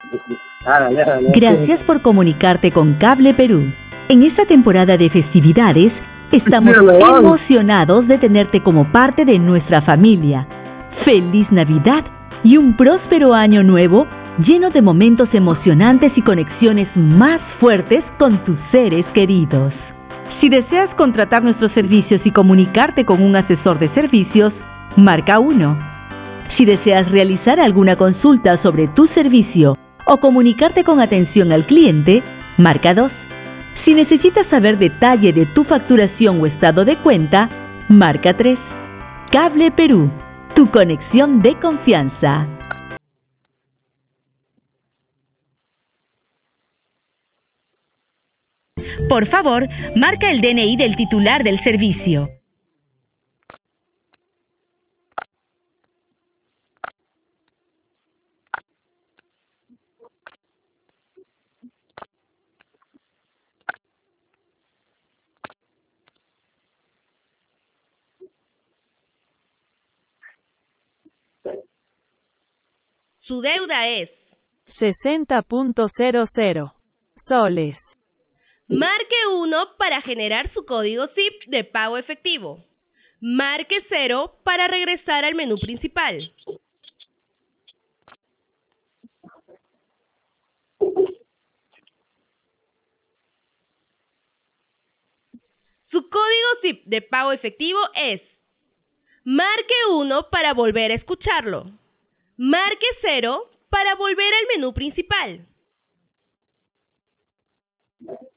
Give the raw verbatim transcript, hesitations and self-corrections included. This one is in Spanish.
Gracias por comunicarte con Cable Perú. En esta temporada de festividades, estamos emocionados de tenerte como parte de nuestra familia. ¡Feliz Navidad y un próspero año nuevo lleno de momentos emocionantes y conexiones más fuertes con tus seres queridos! Si deseas contratar nuestros servicios y comunicarte con un asesor de servicios, marca uno. Si deseas realizar alguna consulta sobre tu servicio o comunicarte con atención al cliente, marca dos. Si necesitas saber detalle de tu facturación o estado de cuenta, marca tres. Cable Perú, tu conexión de confianza. Por favor, marca el D N I del titular del servicio. Su deuda es sesenta punto cero cero soles. Marque uno para generar su código S I P de pago efectivo. Marque cero para regresar al menú principal. Su código S I P de pago efectivo es marque uno para volver a escucharlo. Marque cero para volver al menú principal.